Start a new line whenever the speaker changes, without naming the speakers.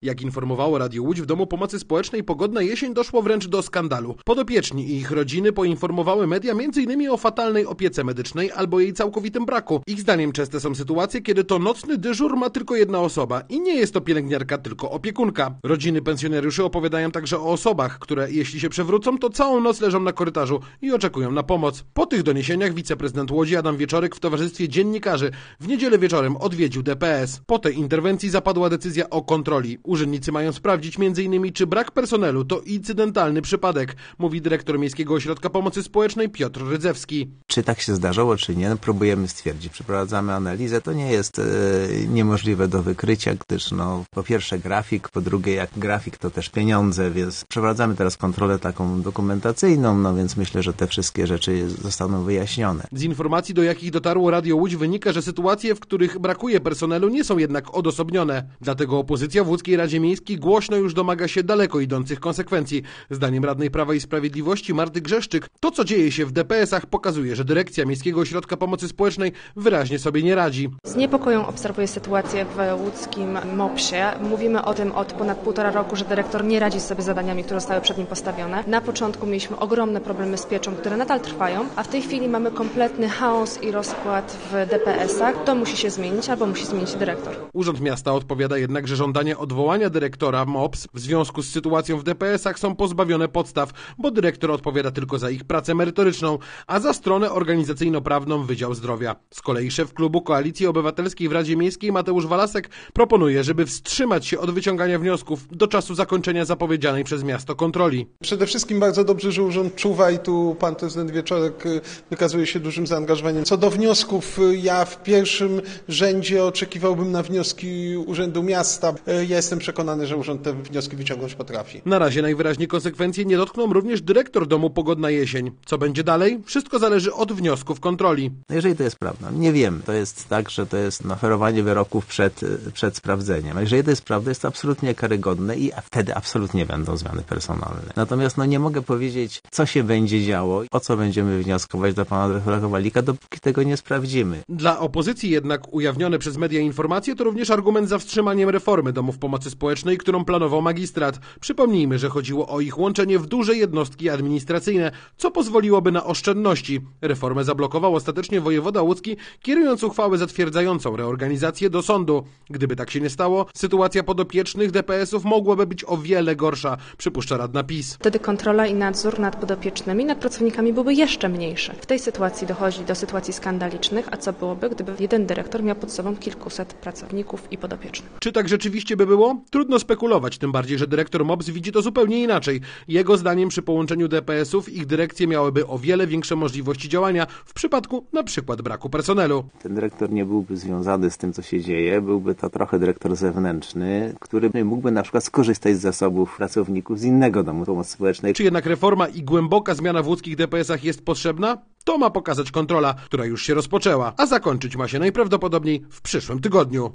Jak informowało Radio Łódź, w Domu Pomocy Społecznej Pogodna Jesień doszło wręcz do skandalu. Podopieczni i ich rodziny poinformowały media m.in. o fatalnej opiece medycznej albo jej całkowitym braku. Ich zdaniem częste są sytuacje, kiedy to nocny dyżur ma tylko jedna osoba i nie jest to pielęgniarka, tylko opiekunka. Rodziny pensjonariuszy opowiadają także o osobach, które jeśli się przewrócą, to całą noc leżą na korytarzu i oczekują na pomoc. Po tych doniesieniach wiceprezydent Łodzi Adam Wieczorek w towarzystwie dziennikarzy w niedzielę wieczorem odwiedził DPS. Po tej interwencji zapadła decyzja o kontroli. Urzędnicy mają sprawdzić m.in. czy brak personelu to incydentalny przypadek, mówi dyrektor Miejskiego Ośrodka Pomocy Społecznej Piotr Rydzewski.
Czy tak się zdarzało, czy nie, próbujemy stwierdzić. Przeprowadzamy analizę. To nie jest niemożliwe do wykrycia, gdyż po pierwsze grafik, po drugie jak grafik to też pieniądze, więc przeprowadzamy teraz kontrolę taką dokumentacyjną, więc myślę, że te wszystkie rzeczy zostaną wyjaśnione.
Z informacji, do jakich dotarło Radio Łódź, wynika, że sytuacje, w których brakuje personelu, nie są jednak odosobnione. Dlatego opozycja w Łódzkiej Radzie Miejskiej głośno już domaga się daleko idących konsekwencji. Zdaniem radnej Prawa i Sprawiedliwości Marty Grzeszczyk, to co dzieje się w DPS-ach pokazuje, że dyrekcja Miejskiego Ośrodka Pomocy Społecznej wyraźnie sobie nie radzi.
Z niepokojem obserwuję sytuację w łódzkim MOPS-ie. Mówimy o tym od ponad 1,5 roku, że dyrektor nie radzi sobie z zadaniami, które zostały przed nim postawione. Na początku mieliśmy ogromne problemy z pieczą, które nadal trwają, a w tej chwili mamy kompletny chaos i rozkład w DPS-ach. To musi się zmienić albo musi zmienić dyrektor.
Urząd Miasta odpowiada jednak, że żądania odwołania dyrektora MOPS w związku z sytuacją w DPS-ach są pozbawione podstaw, bo dyrektor odpowiada tylko za ich pracę merytoryczną, a za stronę organizacyjno-prawną Wydział Zdrowia. Z kolei szef klubu Koalicji Obywatelskiej w Radzie Miejskiej Mateusz Walasek proponuje, żeby wstrzymać się od wyciągania wniosków do czasu zakończenia zapowiedzianej przez miasto kontroli.
Przede wszystkim bardzo dobrze, że urząd czuwa i tu pan prezydent Wieczorek wykazuje się dużym zaangażowaniem. Co do wniosków, ja w pierwszym rzędzie oczekiwałbym na wnioski Urzędu Miasta. Ja jestem przekonany, że urząd te wnioski wyciągnąć potrafi.
Na razie najwyraźniej konsekwencje nie dotkną również dyrektor Domu Pogodna Jesień. Co będzie dalej? Wszystko zależy od wniosków kontroli.
Jeżeli to jest prawda, nie wiem. To jest tak, że to jest oferowanie wyroków przed sprawdzeniem. A jeżeli to jest prawda, jest to absolutnie karygodne i wtedy absolutnie będą zmiany personalne. Natomiast nie mogę powiedzieć, co się będzie działo, o co będziemy wnioskować do pana dyrektora Kowalika, dopóki tego nie sprawdzimy.
Dla opozycji jednak ujawnione przez media informacje to również argument za wstrzymaniem reformy domów pomocy społecznej, którą planował magistrat. Przypomnijmy, że chodziło o ich łączenie w duże jednostki administracyjne, co pozwoliłoby na oszczędności. Reformę zablokował ostatecznie wojewoda łódzki, kierując uchwałę zatwierdzającą reorganizację do sądu. Gdyby tak się nie stało, sytuacja podopiecznych DPS-ów mogłaby być o wiele gorsza, przypuszcza radna PiS.
Wtedy kontrola i nadzór nad podopiecznymi, nad pracownikami byłby jeszcze mniejszy. W tej sytuacji dochodzi do sytuacji skandalicznych, a co byłoby, gdyby jeden dyrektor miał pod sobą kilkuset pracowników i podopiecznych.
Czy tak rzeczywiście by było? Trudno spekulować, tym bardziej, że dyrektor MOPS widzi to zupełnie inaczej. Jego zdaniem przy połączeniu DPS-ów ich dyrekcje miałyby o wiele większe możliwości działania w przypadku na przykład braku personelu.
Ten dyrektor nie byłby związany z tym, co się dzieje, byłby to trochę dyrektor zewnętrzny, który mógłby na przykład skorzystać z zasobów pracowników z innego domu pomocy społecznej.
Czy jednak reforma i głęboka zmiana w łódzkich DPS-ach jest potrzebna? To ma pokazać kontrola, która już się rozpoczęła, a zakończyć ma się najprawdopodobniej w przyszłym tygodniu.